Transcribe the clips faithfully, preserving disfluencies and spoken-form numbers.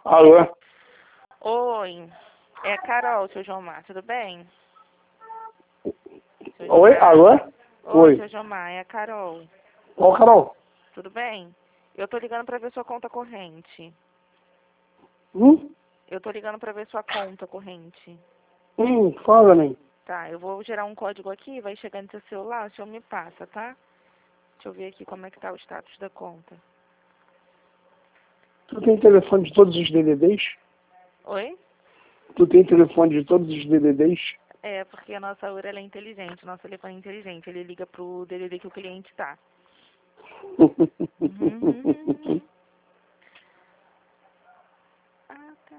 Alô? Oi, é a Carol, seu Jomar, tudo bem? Seu Oi, Jomar. alô? Oi, Oi. seu Jomar, é a Carol, Ô, Carol. tudo bem? Eu tô ligando pra ver sua conta corrente. Hum? Eu tô ligando pra ver sua conta corrente. Hum, fala, né? Tá, eu vou gerar um código aqui, vai chegar no seu celular, o senhor me passa, tá? Deixa eu ver aqui como é que tá o status da conta. Tu tem telefone de todos os D D Ds? Oi? Tu tem telefone de todos os D D Ds? É, porque a nossa U R ela é inteligente, o nosso telefone é inteligente, ele liga pro D D D que o cliente tá. Uhum. Ah, tá.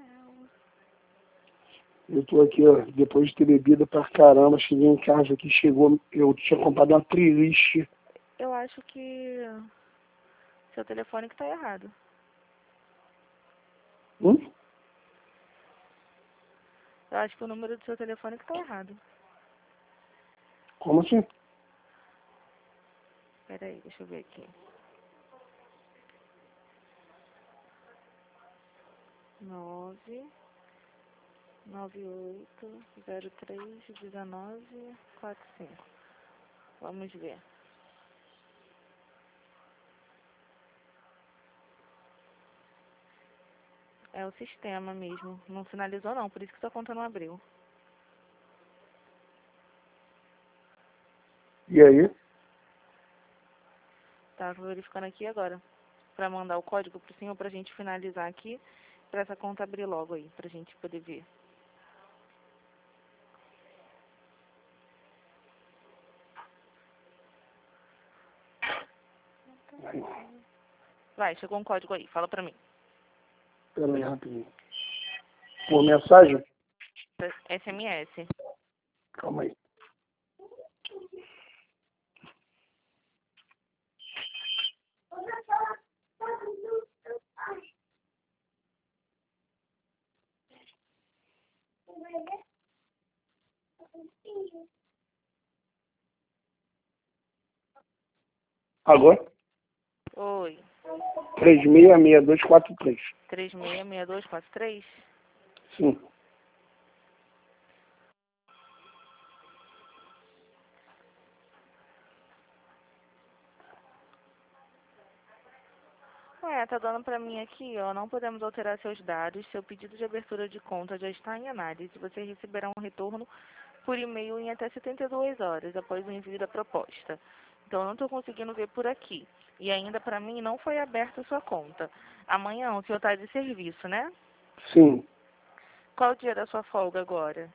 Eu tô aqui, ó, depois de ter bebido pra caramba, cheguei em casa aqui, chegou, eu tinha comprado uma playlist. Eu acho que seu telefone que tá errado. Hum? Eu acho que o número do seu telefone que tá errado. Como assim? Pera aí, deixa eu ver aqui. Nove, nove oito, zero três, dezenove, quatro cinco. Vamos ver. É o sistema mesmo. Não finalizou não, por isso que sua conta não abriu. E aí? Tá, tô verificando aqui agora. Pra mandar o código pro senhor pra gente finalizar aqui. Pra essa conta abrir logo aí, pra gente poder ver. Vai, chegou um código aí, fala pra mim. Pera aí, rapidinho. Por mensagem? S M S. Calma aí. Alô? Oi. três seis seis dois quatro três. três seis seis dois quatro três? Sim. Ué, tá dando pra mim aqui, ó. Não podemos alterar seus dados. Seu pedido de abertura de conta já está em análise. Você receberá um retorno por e-mail em até setenta e duas horas após o envio da proposta. Então, eu não estou conseguindo ver por aqui. E ainda pra mim não foi aberta a sua conta. Amanhã o senhor tá de serviço, né? Sim. Qual o dia da sua folga agora?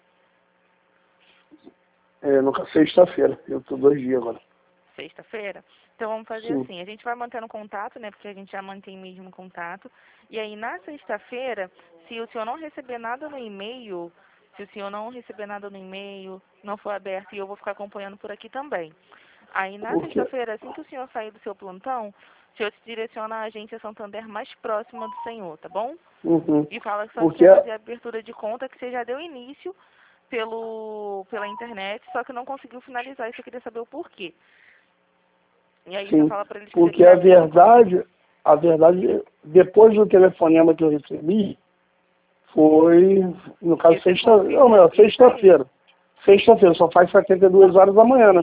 É, nunca sexta-feira. Eu tô dois dias agora. Sexta-feira? Então vamos fazer Sim. assim, a gente vai mantendo contato, né, porque a gente já mantém mesmo contato, e aí na sexta-feira, se o senhor não receber nada no e-mail, se o senhor não receber nada no e-mail, não for aberto, e eu vou ficar acompanhando por aqui também. Aí na Por quê? sexta-feira, assim que o senhor sair do seu plantão, o senhor se direciona à agência Santander mais próxima do senhor, tá bom? Uhum. E fala que só Porque, quer fazer a abertura de conta, que você já deu início pelo, pela internet, só que não conseguiu finalizar, e você queria saber o porquê. E aí você sim, fala pra eles que você porque quer a abrir a conta. verdade, a verdade, depois do telefonema que eu recebi, foi, no caso, Que você sexta, não, confirmou. não, Isso aí. sexta-feira. Sexta-feira, só faz setenta e duas horas da manhã, né?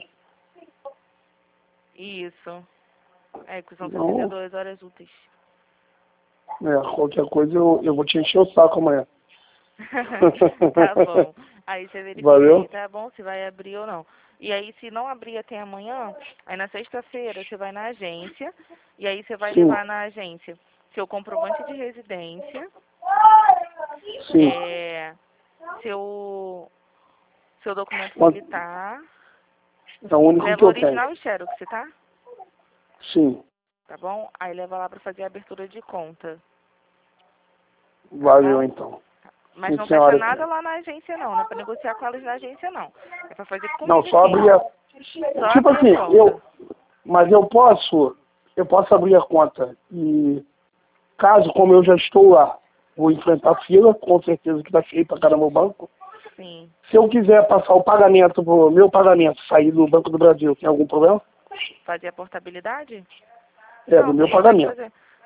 Isso. É, que são setenta e Então, duas horas úteis. é, qualquer coisa eu, eu vou te encher o saco amanhã. Tá bom. Aí você verifica Valeu? aí, tá bom? Se vai abrir ou não. E aí, se não abrir até amanhã, aí na sexta-feira você vai na agência, e aí você vai Sim, levar na agência seu comprovante de residência, sim. é, seu, seu documento Quanto- militar, É o único que leva eu tenho. original e xerox, tá? Sim, Tá bom? Aí leva lá pra fazer a abertura de conta, tá valeu bom? então. Mas Sim, não fecha senhora. nada lá na agência, não. Não é pra negociar com elas na agência, não. É pra fazer Não, comigo só aqui. abrir a... Só Tipo abrir a assim, conta. eu... Mas eu posso... Eu posso abrir a conta e... Caso, como eu já estou lá, vou enfrentar fila, com certeza que tá cheio pra caramba o banco. Sim. Se eu quiser passar o pagamento pro meu pagamento, sair do Banco do Brasil, tem algum problema? Fazer a portabilidade? É, Não, do você meu consegue pagamento. fazer.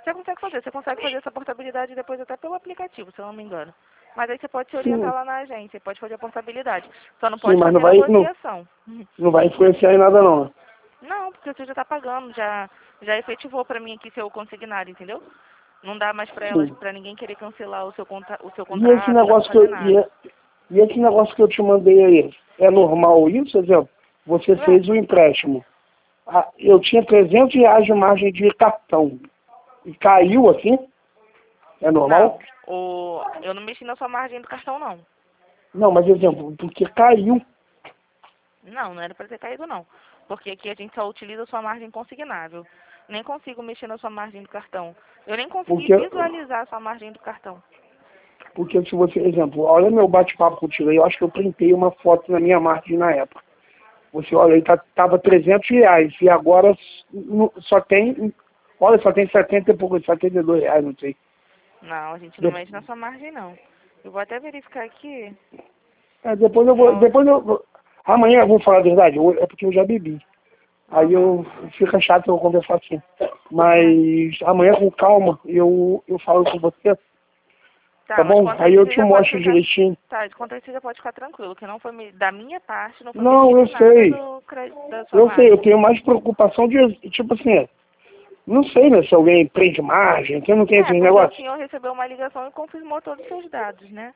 Você consegue fazer, você consegue fazer essa portabilidade depois até pelo aplicativo, se eu não me engano. Mas aí você pode se orientar Sim. lá na agência, pode fazer a portabilidade. Só não pode Sim, mas fazer não vai, não, negociação. não vai influenciar em nada não, né? Não, porque você já está pagando, já, já efetivou para mim aqui seu consignado, entendeu? Não dá mais para elas, Sim. para ninguém querer cancelar o seu, contra, o seu E esse contrato, não dá para negócio que fazer eu, e, nada. e esse negócio que eu te mandei aí, é normal isso? Exemplo, você Ué, fez o empréstimo. Ah, eu tinha trezentos reais de margem de cartão. E caiu assim? É não, normal? o, eu não mexi na sua margem do cartão, não. Não, mas exemplo, porque caiu. Não, não era para ter caído, não. Porque aqui a gente só utiliza a sua margem consignável. Nem consigo mexer na sua margem do cartão. Eu nem consegui Porque, visualizar a sua margem do cartão. porque se você, exemplo, olha meu bate-papo contigo aí, eu acho que eu printei uma foto na minha margem na época. Você olha aí, tá, tava trezentos reais e agora s- só tem, olha, só tem setenta e pouco, setenta e dois reais, não sei. Não, a gente não De- mexe na sua margem, não. Eu vou até verificar aqui. é, depois eu vou, No... depois eu vou- amanhã eu vou falar a verdade, eu- é porque eu já bebi. Aí Aham. eu fica chato eu conversar assim. Não. Mas amanhã com calma eu, eu falo com você, tá Tá, mas bom? quanto a Aí isso eu você te já pode mostro ficar. direitinho. Tá, quanto a isso você já pode ficar tranquilo, que não foi me- da minha parte, não foi Não, mexido eu em nada sei. do cre- da sua Eu sei, eu margem. tenho mais preocupação de, tipo assim, não sei, né, se alguém prende margem, que eu não tenho É, esses porque o negócios. senhor recebeu uma ligação e confirmou todos os seus dados, né?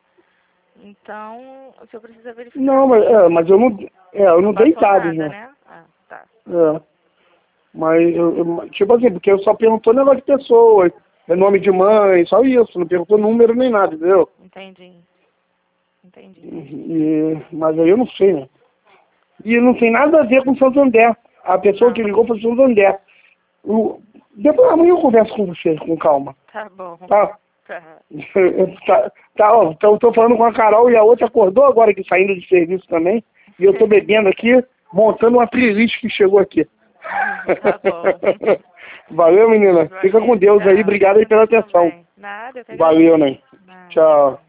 Então, o senhor precisa verificar Não, mas, é, mesmo. mas eu não, é, eu Não não dei passou dados, nada, né? né? Ah, tá. É, mas, eu, eu- tipo assim, porque eu só perguntou negócio de pessoa, é nome de mãe, só isso, não perguntou número nem nada, entendeu? Entendi. Entendi. E, mas aí eu não sei, né? E não tem nada a ver com Santander. A pessoa que Não. ligou foi Santander. O, depois amanhã eu converso com você, com calma, Tá bom. tá? Tá. tá, tá, ó, então tô falando com a Carol e a outra acordou agora que saindo de serviço também. E eu tô bebendo aqui, montando uma playlist que chegou aqui. Tá bom. Valeu, menina. Fica com Valeu, Deus aí. tchau. Obrigado Fica aí com pela Deus atenção. também. Nada, eu que Valeu, né? agradeço. Nada. Tchau.